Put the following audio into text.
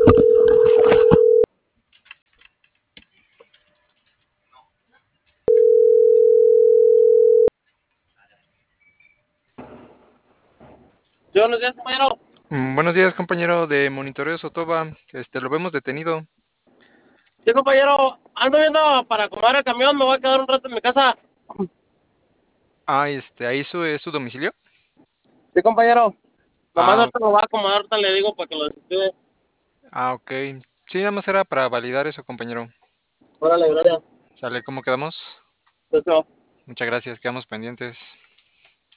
Sí, buenos días, compañero. Buenos días, compañero de Monitoreo Sotoba. Lo vemos detenido. Sí, compañero, ando viendo para acomodar el camión, me voy a quedar un rato en mi casa. Ah, ahí es su domicilio. Sí, compañero, nomás Ah, ahorita lo voy a acomodar, ahorita le digo para que lo desactive. ok. Sí, nada más era para validar eso, compañero. Órale, gracias. ¿Sale cómo quedamos? Eso. Muchas gracias, quedamos pendientes.